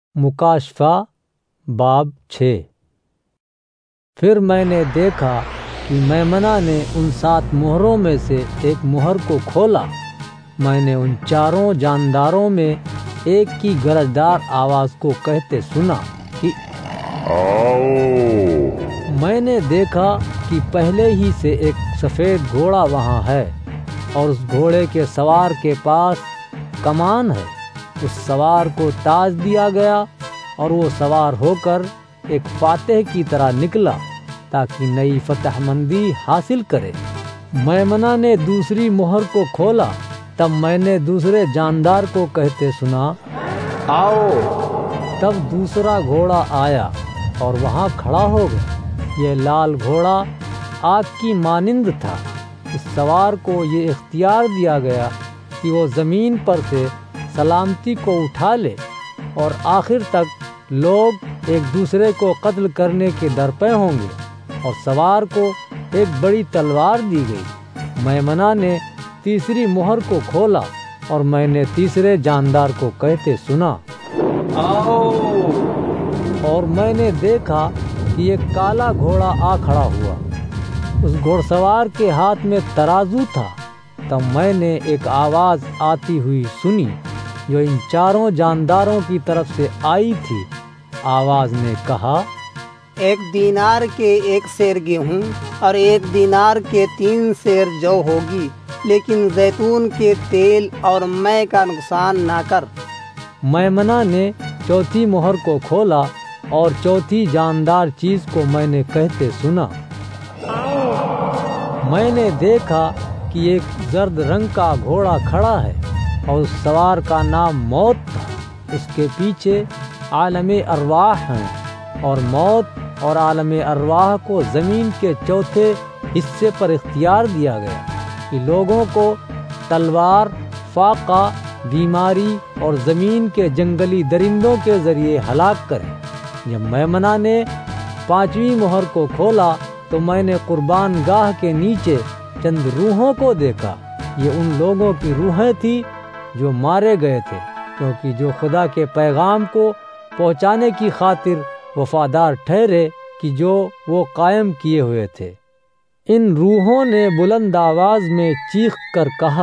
مکاشفہ باب 6۔ پھر میں نے دیکھا کہ میمنہ نے ان 7 مہروں میں سے ایک مہر کو کھولا۔ میں نے ان 4 جانداروں میں ایک کی گرجدار آواز کو کہتے سنا کہ آؤ۔ میں نے دیکھا کہ پہلے ہی سے ایک سفید گھوڑا وہاں ہے، اور اس گھوڑے کے سوار کے پاس کمان ہے۔ اس سوار کو تاج دیا گیا، اور وہ سوار ہو کر ایک فاتح کی طرح نکلا تاکہ نئی فتح مندی حاصل کرے۔ میمنہ نے دوسری مہر کو کھولا۔ تب میں نے دوسرے جاندار کو کہتے سنا، آؤ۔ تب دوسرا گھوڑا آیا اور وہاں کھڑا ہو گیا۔ یہ لال گھوڑا آگ کی مانند تھا۔ اس سوار کو یہ اختیار دیا گیا کہ وہ زمین پر سے سلامتی کو اٹھا لے، اور آخر تک لوگ ایک دوسرے کو قتل کرنے کے درپے ہوں گے، اور سوار کو ایک بڑی تلوار دی گئی۔ میمنہ نے تیسری مہر کو کھولا، اور میں نے تیسرے جاندار کو کہتے سنا، آؤ۔ اور میں نے دیکھا کہ ایک کالا گھوڑا آ کھڑا ہوا۔ اس گھوڑ سوار کے ہاتھ میں ترازو تھا۔ تب میں نے ایک آواز آتی ہوئی سنی جو ان 4 جانداروں کی طرف سے آئی تھی۔ آواز نے کہا، 1 دینار کے 1 سیر گیہوں اور 1 دینار کے 3 سیر جو ہوگی، لیکن زیتون کے تیل اور مے کا نقصان نہ کر۔ میمنہ نے چوتھی مہر کو کھولا، اور چوتھی جاندار چیز کو میں نے کہتے سنا، میں نے دیکھا کہ ایک زرد رنگ کا گھوڑا کھڑا ہے، اور اس سوار کا نام موت تھا۔ اس کے پیچھے عالم ارواح ہیں، اور موت اور عالم ارواح کو زمین کے چوتھے حصے پر اختیار دیا گیا کہ لوگوں کو تلوار، فاقہ، بیماری اور زمین کے جنگلی درندوں کے ذریعے ہلاک کرے۔ جب میمنہ نے 5ویں مہر کو کھولا تو میں نے قربان گاہ کے نیچے چند روحوں کو دیکھا۔ یہ ان لوگوں کی روحیں تھیں جو مارے گئے تھے، کیونکہ جو خدا کے پیغام کو پہنچانے کی خاطر وفادار ٹھہرے کہ جو وہ قائم کیے ہوئے تھے۔ ان روحوں نے بلند آواز میں چیخ کر کہا،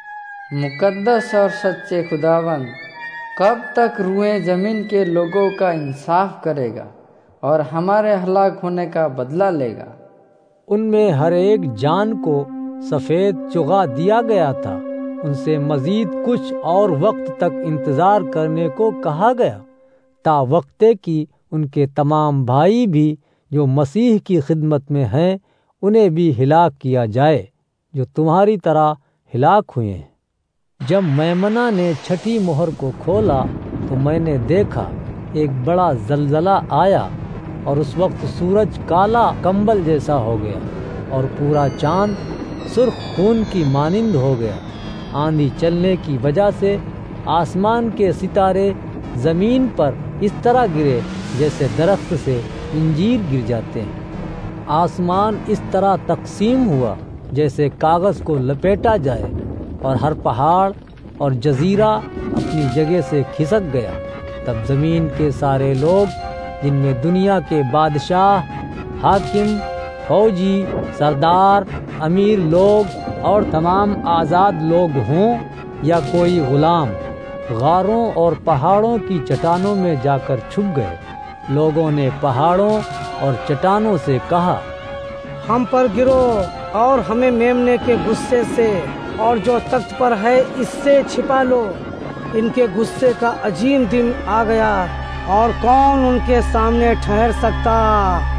مقدس اور سچے خداوند، کب تک روئیں زمین کے لوگوں کا انصاف کرے گا اور ہمارے ہلاک ہونے کا بدلہ لے گا؟ ان میں ہر ایک جان کو سفید چغا دیا گیا تھا۔ ان سے مزید کچھ اور وقت تک انتظار کرنے کو کہا گیا، تا وقتے کی ان کے تمام بھائی بھی جو مسیح کی خدمت میں ہیں انہیں بھی ہلاک کیا جائے، جو تمہاری طرح ہلاک ہوئے ہیں۔ جب میمنہ نے 6ٹھی مہر کو کھولا تو میں نے دیکھا ایک بڑا زلزلہ آیا، اور اس وقت سورج کالا کمبل جیسا ہو گیا، اور پورا چاند سرخ خون کی مانند ہو گیا۔ آندھی چلنے کی وجہ سے آسمان کے ستارے زمین پر اس طرح گرے جیسے درخت سے انجیر گر جاتے ہیں۔ آسمان اس طرح تقسیم ہوا جیسے کاغذ کو لپیٹا جائے، اور ہر پہاڑ اور جزیرہ اپنی جگہ سے کھسک گیا۔ تب زمین کے سارے لوگ، جن میں دنیا کے بادشاہ، حاکم، فوجی، سردار، امیر لوگ اور تمام آزاد لوگ ہوں یا کوئی غلام، غاروں اور پہاڑوں کی چٹانوں میں جا کر چھپ گئے۔ لوگوں نے پہاڑوں اور چٹانوں سے کہا، ہم پر گرو اور ہمیں میمنے کے غصے سے اور جو تخت پر ہے اس سے چھپا لو۔ ان کے غصے کا عظیم دن آ گیا، اور کون ان کے سامنے ٹھہر سکتا؟